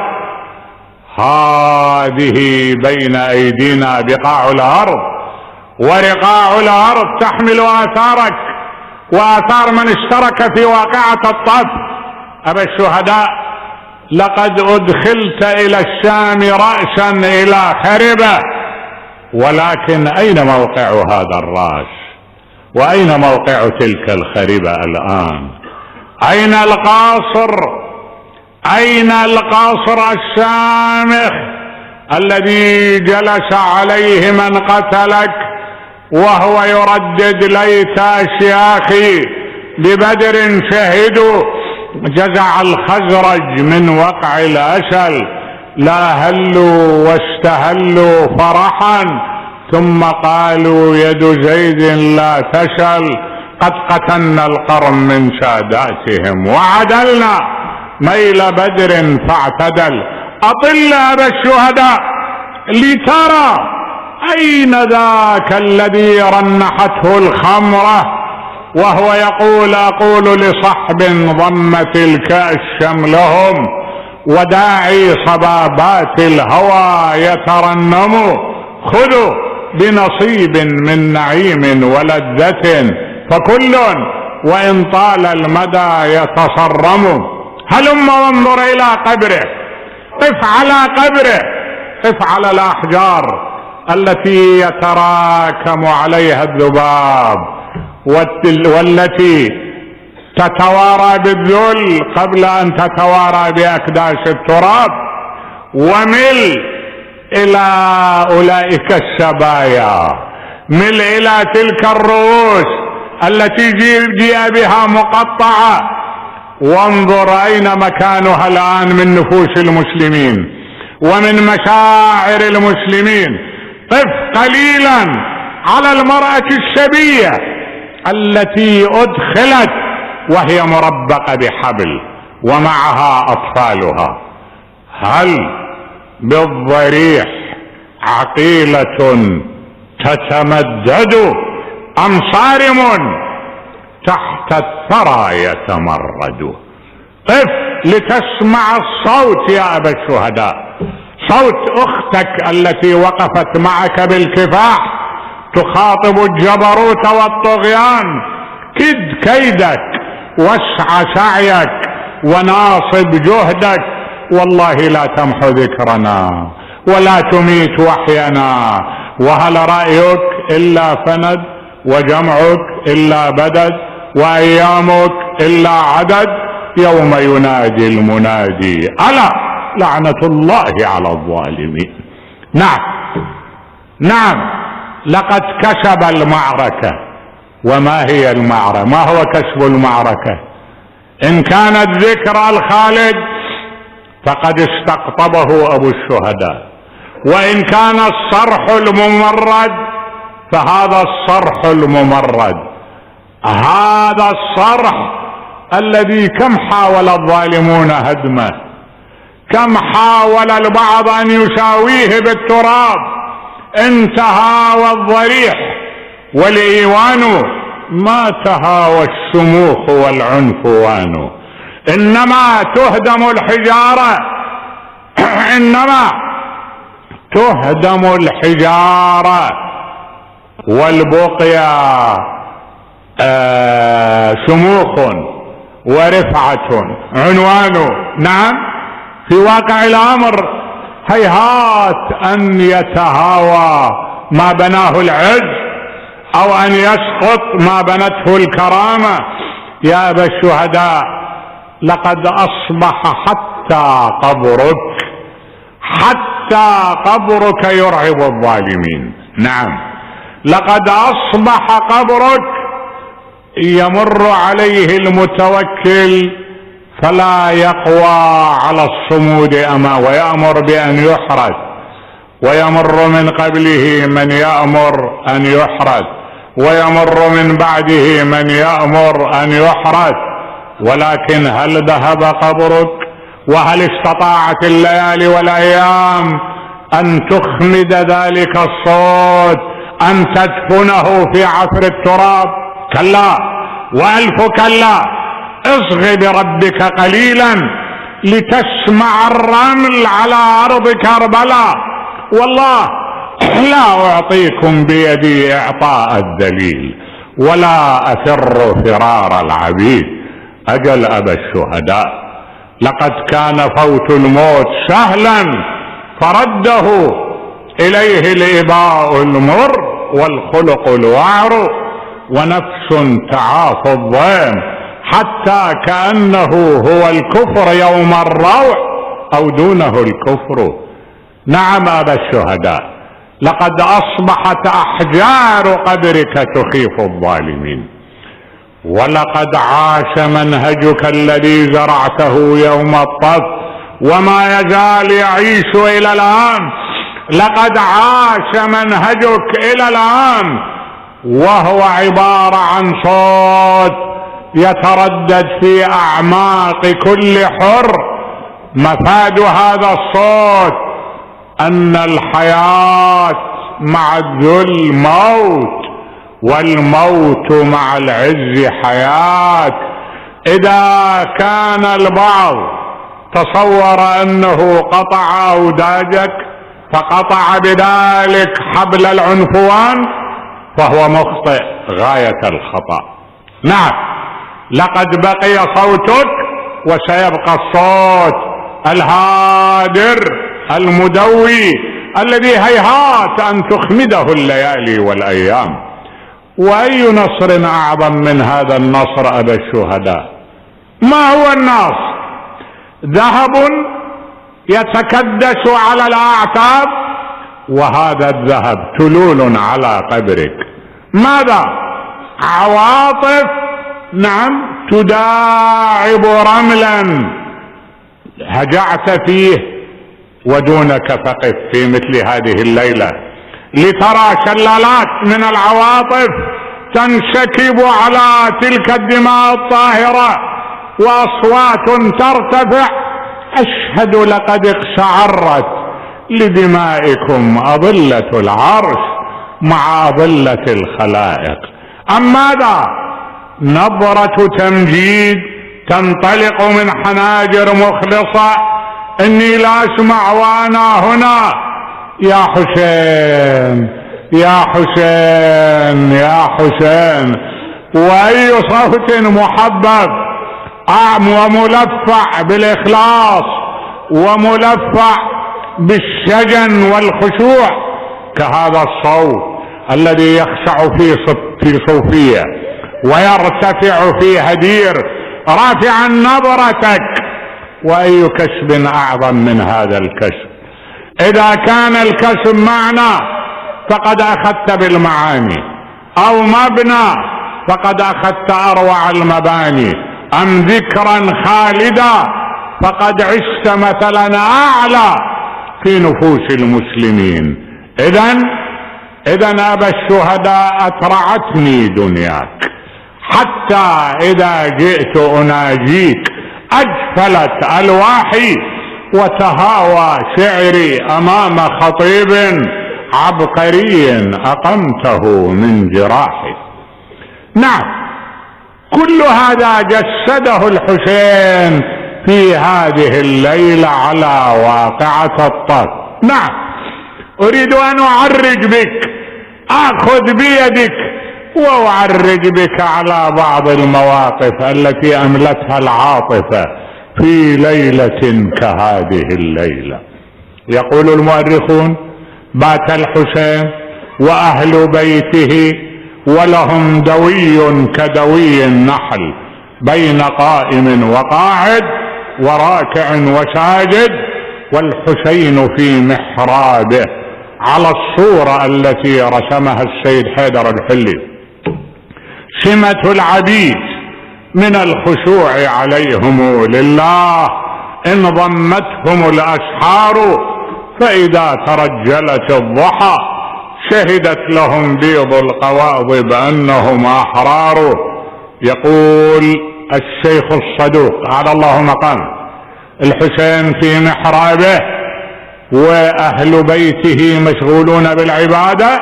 هذه بين أيدينا بقاع الأرض، ورقاع الأرض تحمل آثارك وآثار من اشترك في واقعة الطف. أبا الشهداء، لقد أدخلت إلى الشام رأسا إلى خربة، ولكن أين موقع هذا الرأس؟ وأين موقع تلك الخربة الآن؟ أين القاصر؟ أين القاصر الشامخ الذي جلس عليه من قتلك وهو يردد ليت أشياخي ببدر شهدوا جزع الخزرج من وقع الأسل، لا هلوا واستهلوا فرحا ثم قالوا يد زيد لا تشل، قد قتلنا القرن من ساداتهم وعدلنا ميل بدر فاعتدل. أطل أبا الشهداء لترى أين ذاك الذي رنحته الخمرة وهو يقول أقول لصحب ضمت الكأس شملهم وداعي صبابات الهوى يترنم، خذوا بنصيب من نعيم ولذة فكل وإن طال المدى يتصرم. هلم وانظر إلى قبره، قف على قبره، قف على الأحجار التي يتراكم عليها الذباب والتي تتوارى بالذل قبل أن تتوارى بأكداس التراب، ومل إلى أولئك السبايا، مل إلى تلك الرؤوس التي جيء بها مقطعة، وانظر أين مكانها الآن من نفوس المسلمين ومن مشاعر المسلمين. قف قليلا على المرأة الشبية التي أدخلت وهي مربقة بحبل ومعها أطفالها. هل بالضريح عقيلة تتمدد أم صارم تحت الثرى يتمرد؟ قف لتسمع الصوت يا أبا الشهداء، صوت أختك التي وقفت معك بالكفاح تخاطب الجبروت والطغيان. كد كيدك واسع سعيك وناصب جهدك، والله لا تمحو ذكرنا ولا تميت وحينا. وهل رأيك إلا فند وجمعك إلا بدد وأيامك إلا عدد، يوم ينادي المنادي ألا لعنة الله على الظالمين. نعم لقد كسب المعركة. وما هي المعركة؟ ما هو كسب المعركة؟ إن كانت ذكرى الخالد فقد استقطبه أبو الشهداء، وإن كان الصرح الممرد فهذا الصرح الممرد، هذا الصرح الذي كم حاول الظالمون هدمه، كم حاول البعض أن يساويه بالتراب، انتهى والضريح والإيوان ما تهاوى الشموخ والعنفوان. إنما تهدم الحجارة، إنما تهدم الحجارة والبقيا شموخ ورفعة عنوان. نعم في واقع الأمر هيهات أن يتهاوى ما بناه العز أو أن يسقط ما بنته الكرامة. يا أبا الشهداء لقد أصبح حتى قبرك يرعب الظالمين. نعم لقد أصبح قبرك يمر عليه المتوكل فلا يقوى على الصمود ويأمر بأن يحرث، ويمر من قبله من يأمر أن يحرث، ويمر من بعده من يأمر أن يحرث. ولكن هل ذهب قبرك؟ وهل استطاعت الليالي والأيام أن تخمد ذلك الصوت، أن تدفنه في عفر التراب؟ كلا وألف كلا. اصغ بربك قليلا لتسمع الرمل على أرض كربلاء. والله لا أعطيكم بيدي إعطاء الذليل ولا أفر فرار العبيد. أجل أبا الشهداء لقد كان فوت الموت سهلا فرده إليه الإباء المر والخلق الوعر ونفس تعاف الضيم حتى كأنه هو الكفر يوم الروع أو دونه الكفر. نعم أبا الشهداء، لقد أصبحت أحجار قبرك تخيف الظالمين، ولقد عاش منهجك الذي زرعته يوم الطف وما يزال يعيش إلى الآن. لقد عاش منهجك إلى الآن وهو عبارة عن صوت يتردد في أعماق كل حر. مفاد هذا الصوت أن الحياة مع الذل موت، والموت مع العز حياة. إذا كان البعض تصور أنه قطع أوداجك فقطع بذلك حبل العنفوان فهو مخطئ غاية الخطأ. نعم، لقد بقي صوتك وسيبقى الصوت الهادر المدوي الذي هيهات أن تخمده الليالي والأيام. وأي نصر أعظم من هذا النصر أبا الشهداء؟ ما هو النصر؟ ذهب يتكدس على الأعتاب، وهذا الذهب تلول على قبرك. ماذا؟ عواطف، نعم، تداعب رملا هجعت فيه، ودونك فقف في مثل هذه الليلة لترى شلالات من العواطف تنسكب على تلك الدماء الطاهرة وأصوات ترتفع. أشهد لقد اقشعرت لدمائكم أضلة العرش مع أضلة الخلائق. أم ماذا؟ نبرة تمجيد تنطلق من حناجر مخلصة. إني لا أسمع وأنا هنا يا حسين يا حسين يا حسين. وأي صوت محبب وملفع بالإخلاص وملفع بالشجن والخشوع كهذا الصوت الذي يخشع في صوفية ويرتفع في هدير رافعا نبرتك. وأي كسب أعظم من هذا الكسب؟ إذا كان الكسب معنى فقد أخذت بالمعاني، أو مبنى فقد أخذت أروع المباني، أم ذكرا خالدا فقد عشت مثلا أعلى في نفوس المسلمين. إذن أبا الشهداء أترعتني دنياك حتى إذا جئت أناجيك أجفلت ألواحي وتهاوى شعري أمام خطيب عبقري أقمته من جراحي. نعم، كل هذا جسده الحسين في هذه الليلة على واقعة الطف. نعم، أريد أن أعرج بك، أخذ بيدك وأعرج بك على بعض المواقف التي أملتها العاطفة في ليلة كهذه الليلة. يقول المؤرخون: بات الحسين وأهل بيته ولهم دوي كدوي النحل بين قائم وقاعد وراكع وساجد، والحسين في محرابه على الصورة التي رسمها السيد حيدر الحلي. سمة العبيد من الخشوع عليهم لله إن ضمتهم الأسحار، فإذا ترجلت الضحى شهدت لهم بيض القواضب أنهم أحرار. يقول الشيخ الصدوق على الله مقام: الحسين في محرابه وأهل بيته مشغولون بالعبادة،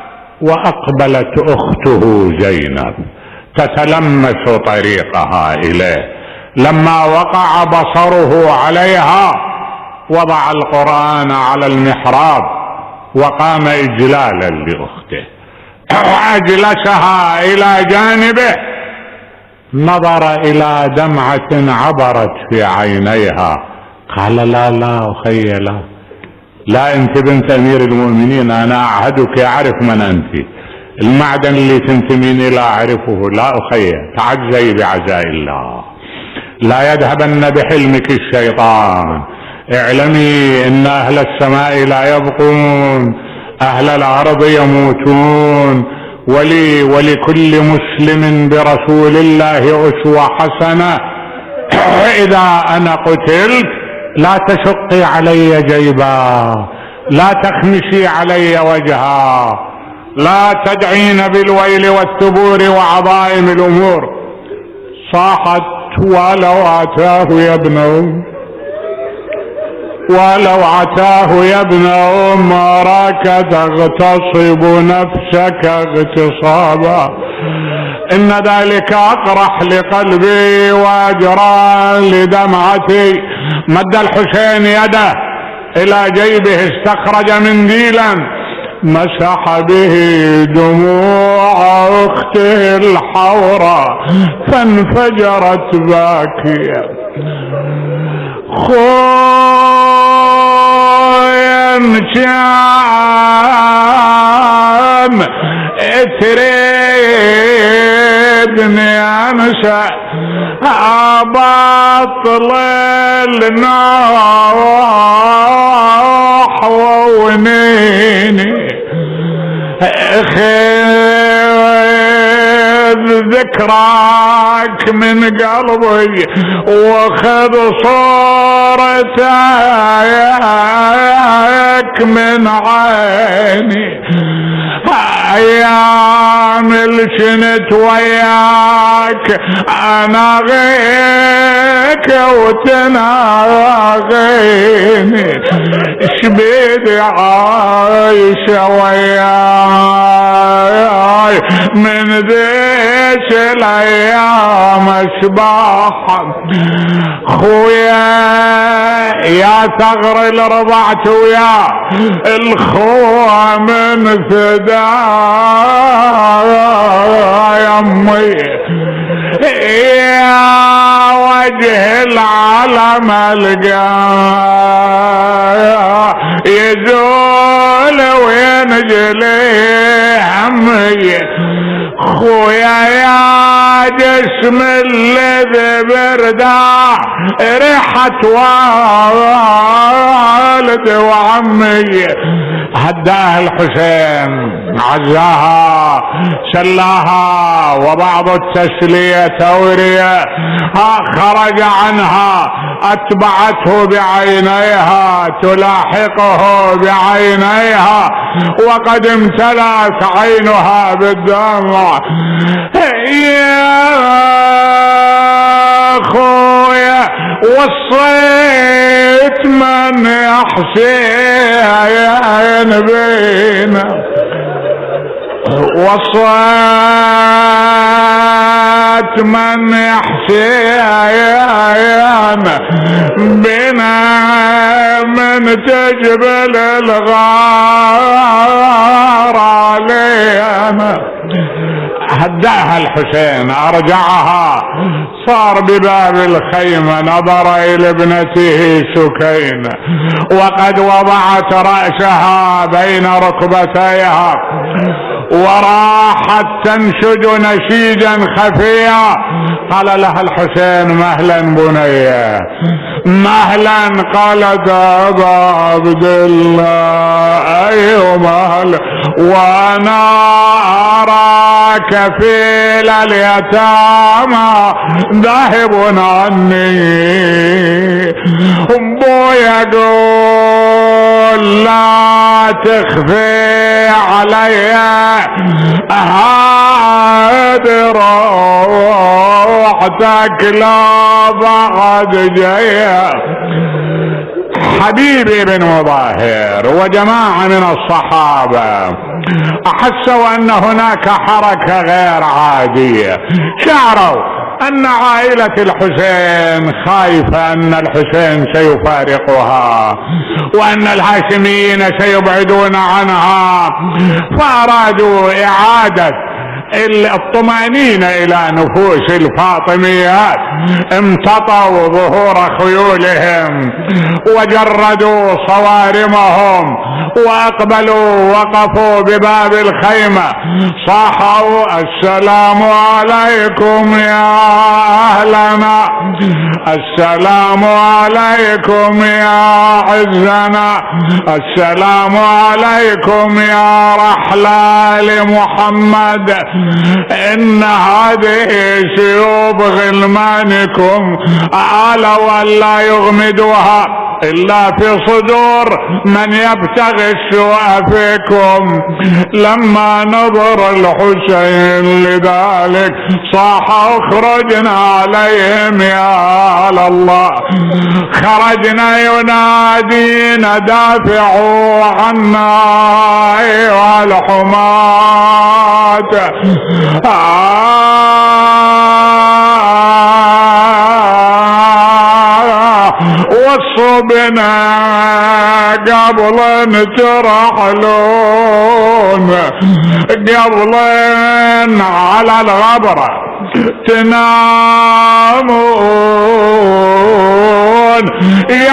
وأقبلت أخته زينب تتلمس طريقها إليه. لما وقع بصره عليها وضع القرآن على المحراب وقام إجلالا لأخته، أجلسها إلى جانبه نظر إلى دمعة عبرت في عينيها، قال لا أخي لا أنت بنت أمير المؤمنين، أنا أعهدك أعرف من أنت، المعدن اللي تنتمين لا أعرفه، لا أخي تعجزي بعزاء الله، لا يذهبن بحلمك الشيطان، اعلمي إن أهل السماء لا يبقون، أهل الأرض يموتون، ولكل مسلم برسول الله أسوة حسنة. إذا أنا قتلت لا تشقي علي جيبا، لا تخمشي علي وجها، لا تدعين بالويل والثبور وعظائم الأمور. صاحت ولو أتاه يا ابن أم، ولو عتاه يا ابن أم أراك تغتصب نفسك اغتصابا، إن ذلك أقرح لقلبي وأجرى لدمعتي. مد الحسين يده إلى جيبه، استخرج منديلا مسح به دموع أخته الحوراء فانفجرت باكية. خويا كان تريدني انسى ابطل النوح وونيني، خذ ذكراك من قلبي وخذ صورتك من عيني، ايام الجنت وياك انا غيك وتناغيني، شبيد عايشة وياي من ذيش الايام اشباح. خويا يا ثغر الرضعت ويا الخوة من فدا يا امي، يا وجه العالم القاه يزول وينجلي همي. خويا يا جسم الذي بردا ريحة والد وعمي، هداه الحسين عزاها سلاها وبعض التسلية تورية، خرج عنها أتبعته بعينيها تلاحقه بعينيها، وقد امتلأت عينها بالدمع. يا خويا وصيت من يحسين بينا، وصيت من يحسين بنا من تجبل الغار علينا. هداها الحسين أرجعها، صار بباب الخيمة نظر إلى ابنته سكينة وقد وضعت رأسها بين ركبتيها وراحت تنشد نشيدا خفيا. قال لها الحسين مهلا بنية مهلا، قالت أبا عبد الله أيوة مهلا، وأنا أراك في اليتامى ذاهب عني. أبو يقول لا تخفي علي هذه روحتك لا بعد جايه. حبيبي بن مظاهر وجماعة من الصحابة أحسوا أن هناك حركة غير عادية، شعروا أن عائلة الحسين خايفة أن الحسين سيفارقها وأن الهاشميين سيبعدون عنها، فأرادوا إعادة الطمأنينة إلى نفوس الفاطميات، امتطوا ظهور خيولهم وجردوا صوارمهم وأقبلوا وقفوا بباب الخيمة، صاحوا السلام عليكم يا أهلنا، السلام عليكم يا عزنا، السلام عليكم يا رحلة لمحمد، إن هذه سيوف غلمانكم آلوا ألا يغمدوها إلا في صدور من يبتغي السوء فيكم. لما نظر الحسين لذلك صاح اخرجنا عليهم يا الله، خرجنا ينادينا دافعوا عنا أيها الحماة، وصوا بنا قبل ترحلون، قبل على الغبرة تنامون، يا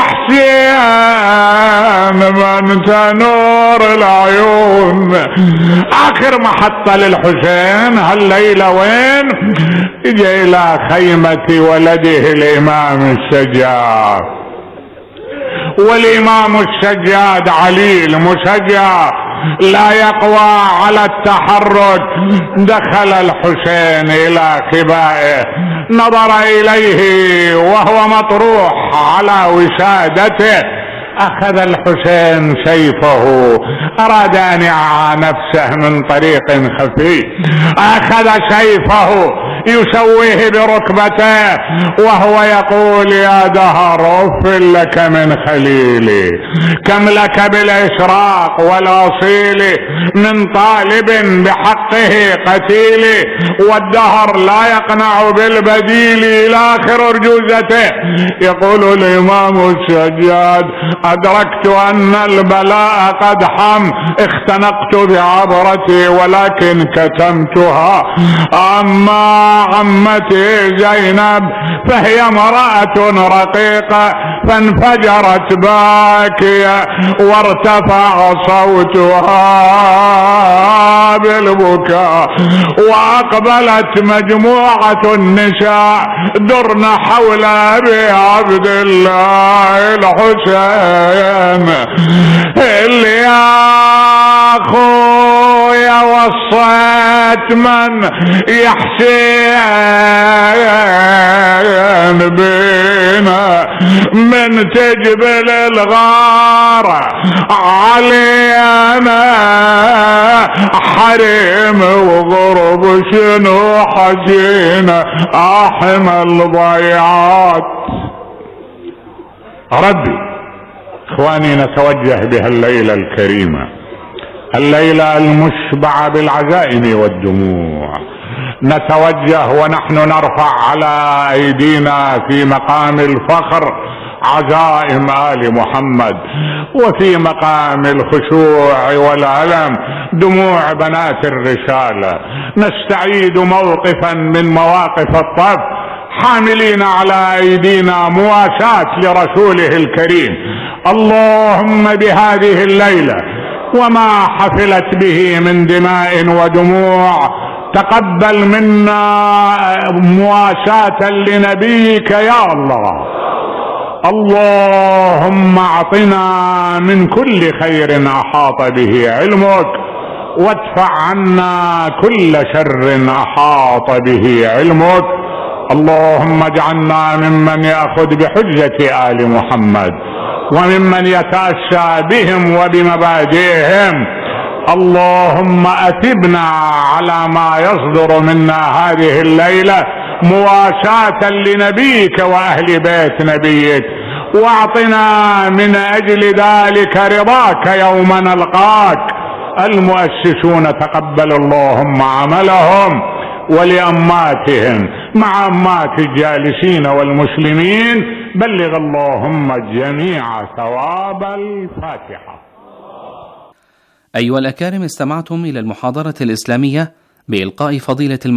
حسين من تنور العيون. آخر محطة للحسين هالليلة وين؟ جاء إلى خيمة ولده الإمام السجاد، والإمام السجاد علي المسجى لا يقوى على التحرك. دخل الحسين إلى خبائه، نظر إليه وهو مطروح على وسادته، أخذ الحسين سيفه، أراد أن يعى نفسه من طريق خفي، أخذ سيفه يسويه بركبته وهو يقول يا دهر أف لك من خليلي، كم لك بالإشراق والأصيل، من طالب بحقه قتيل، والدهر لا يقنع بالبديل. إلى آخر أرجوزته. يقول الإمام السجاد أدركت أن البلاء قد حم، اختنقت بعبرتي ولكن كتمتها. أما عمتي زينب فهي امرأة رقيقة، فانفجرت باكية وارتفع صوتها بالبكاء، وأقبلت مجموعة النساء درن حول أبي عبد الله الحسين. اللي يا أخويا وصيت من يحسين بينا من تجبل الغارة علينا، حريم وغرب شنو حزينة أحم الضيعات. ربي اخواني نتوجه بها الليلة الكريمة، الليلة المشبعة بالعزائم والدموع، نتوجه ونحن نرفع على أيدينا في مقام الفخر عزائم آل محمد، وفي مقام الخشوع والألم دموع بنات الرسالة. نستعيد موقفا من مواقف الطف، حاملين على أيدينا مواساة لرسوله الكريم. اللهم بهذه الليلة وما حفلت به من دماء ودموع تقبل منا مواساة لنبيك يا الله. اللهم اعطنا من كل خير احاط به علمك، وادفع عنا كل شر احاط به علمك. اللهم اجعلنا ممن يأخذ بحجة آل محمد، وممن يتأسى بهم وبمبادئهم. اللهم أتبنا على ما يصدر منا هذه الليلة مواساة لنبيك وأهل بيت نبيك، واعطنا من أجل ذلك رضاك يوم نلقاك. المؤسسون تقبل اللهم عملهم، ولأماتهم مع أمات الجالسين والمسلمين بلغ اللهم الجميع ثواب الفاتحة. أيها الأكارم، استمعتم إلى المحاضرة الإسلامية بإلقاء فضيلة